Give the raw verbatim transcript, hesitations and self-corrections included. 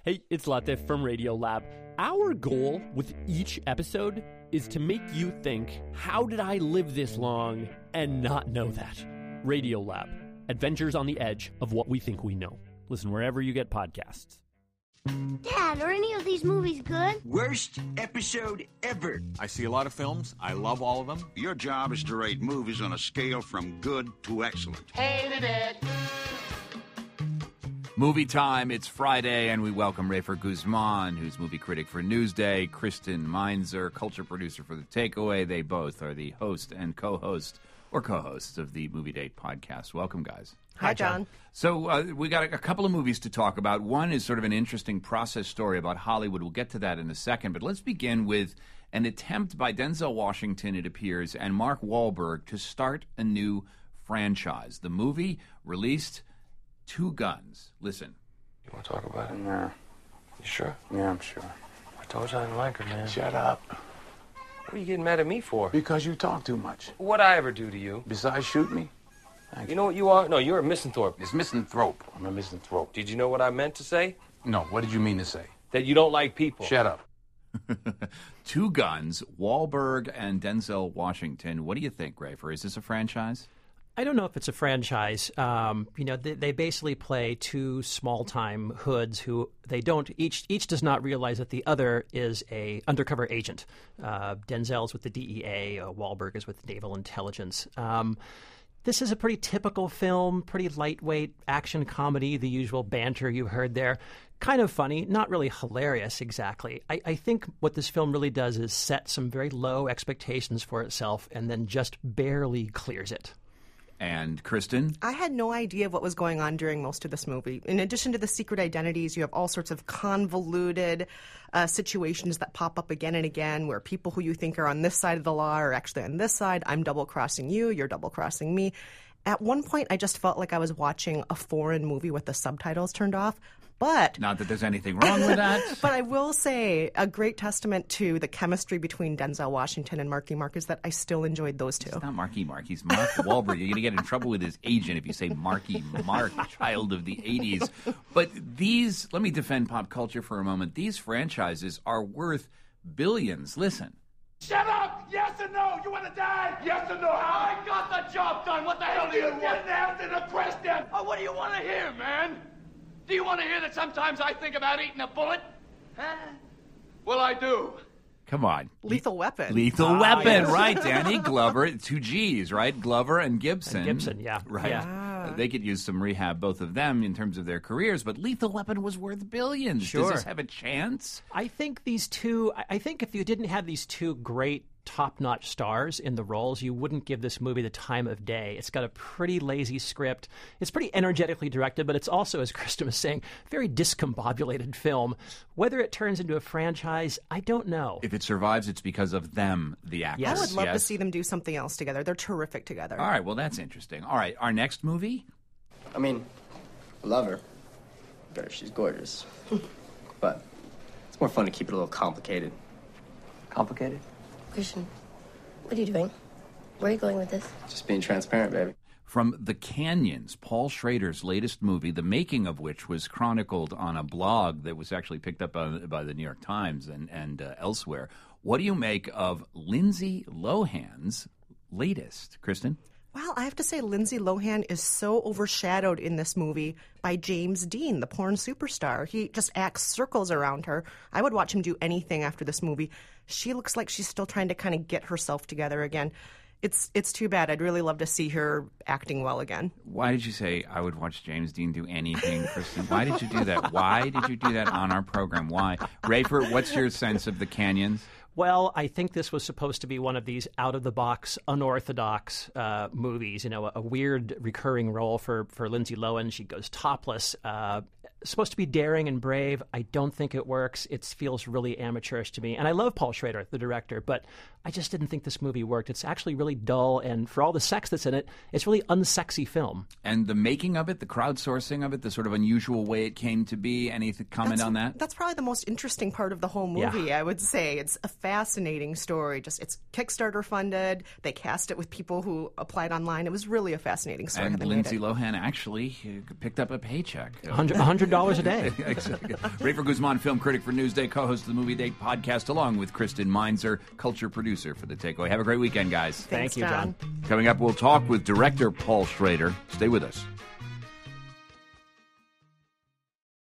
Hey, it's Latif from Radiolab. Our goal with each episode is to make you think, how did I live this long and not know that? Radiolab, adventures on the edge of what we think we know. Listen wherever you get podcasts. Dad, are any of these movies good? Worst episode ever. I see a lot of films. I love all of them. Your job is to rate movies on a scale from good to excellent. Hated it. Movie time. It's Friday, and we welcome Rafer Guzman, who's movie critic for Newsday, Kristen Meinzer, culture producer for The Takeaway. They both are the host and co-host, or co-hosts, of the Movie Date podcast. Welcome, guys. Hi, John. So uh, we got a, a couple of movies to talk about. One is sort of an interesting process story about Hollywood. We'll get to that in a second. But let's begin with an attempt by Denzel Washington, it appears, and Mark Wahlberg to start a new franchise. The movie released Two Guns. Listen. You want to talk about it? Yeah. You sure? Yeah, I'm sure. I told you I didn't like her, man. Shut up. What are you getting mad at me for? Because you talk too much. What'd I ever do to you? Besides shoot me? You know what you are? No, you're a misanthrope. It's misanthrope. I'm a misanthrope. Did you know what I meant to say? No, what did you mean to say? That you don't like people. Shut up. Two Guns, Wahlberg and Denzel Washington. What do you think, Rafer? Is this a franchise? I don't know if it's a franchise. Um, you know, they, they basically play two small-time hoods who they don't each each does not realize that the other is a undercover agent. Uh, Denzel's with the D E A. Uh, Wahlberg is with Naval Intelligence. Um, this is a pretty typical film, pretty lightweight action comedy. The usual banter you heard there, kind of funny, not really hilarious exactly. I, I think what this film really does is set some very low expectations for itself, and then just barely clears it. And Kristen? I had no idea what was going on during most of this movie. In addition to the secret identities, you have all sorts of convoluted uh, situations that pop up again and again where people who you think are on this side of the law are actually on this side. I'm double-crossing you, you're double-crossing me. At one point, I just felt like I was watching a foreign movie with the subtitles turned off. But not that there's anything wrong with that. But I will say a great testament to the chemistry between Denzel Washington and Marky Mark is that I still enjoyed those two. It's not Marky Mark. He's Mark Wahlberg. You're going to get in trouble with his agent if you say Marky Mark, child of the eighties. But these, let me defend pop culture for a moment. These franchises are worth billions. Listen. Shut up! Yes or no? You want to die? Yes or no? I got the job done. What the hell do you want? Didn't answer the question. Oh, what do you want to hear, man? Do you want to hear that sometimes I think about eating a bullet? Huh? Well, I do. Come on. Lethal Weapon. Lethal Ah, Weapon, yes. right, Danny Glover, two G's, right? Glover and Gibson. And Gibson, yeah. Right. Yeah. They could use some rehab, both of them, in terms of their careers, but Lethal Weapon was worth billions. Sure. Does this have a chance? I think these two, I- I think if you didn't have these two great top-notch stars in the roles, you wouldn't give this movie the time of day. It's got a pretty lazy script. It's pretty energetically directed, but it's also, as Kristen was saying, very discombobulated film. Whether it turns into a franchise, I don't know. If it survives, it's because of them, the actors. I would love yes? to see them do something else together. They're terrific together. All right, well, that's interesting. All right, our next movie? I mean, I love her. Better, she's gorgeous. But it's more fun to keep it a little complicated. Complicated? Christian, what are you doing? Where are you going with this? Just being transparent, baby. From The Canyons, Paul Schrader's latest movie, the making of which was chronicled on a blog that was actually picked up by, by the New York Times and, and uh, elsewhere. What do you make of Lindsay Lohan's latest, Kristen? Well, I have to say Lindsay Lohan is so overshadowed in this movie by James Dean, the porn superstar. He just acts circles around her. I would watch him do anything after this movie. She looks like she's still trying to kind of get herself together again. It's it's too bad. I'd really love to see her acting well again. Why did you say I would watch James Dean do anything, Kristen? Why did you do that? Why did you do that on our program? Why? Rafer, what's your sense of The Canyons? Well, I think this was supposed to be one of these out-of-the-box, unorthodox uh, movies. You know, a, a weird recurring role for, for Lindsay Lohan. She goes topless. Uh, supposed to be daring and brave. I don't think it works. It feels really amateurish to me. And I love Paul Schrader, the director, but I just didn't think this movie worked. It's actually really dull, and for all the sex that's in it, it's really unsexy film. And the making of it, the crowdsourcing of it, the sort of unusual way it came to be, any th- comment that's, on that? That's probably the most interesting part of the whole movie, Yeah. I would say. It's a fascinating story. Just it's Kickstarter funded. They cast it with people who applied online. It was really a fascinating story. And how they Lindsay made it. Lohan actually uh, picked up a paycheck. one hundred dollars a day. Exactly. Rafer Guzman, film critic for Newsday, co-host of the Movie Date podcast, along with Kristen Meinzer, culture producer for The Takeaway. Have a great weekend, guys. Thank you, John. Coming up, we'll talk with director Paul Schrader. Stay with us.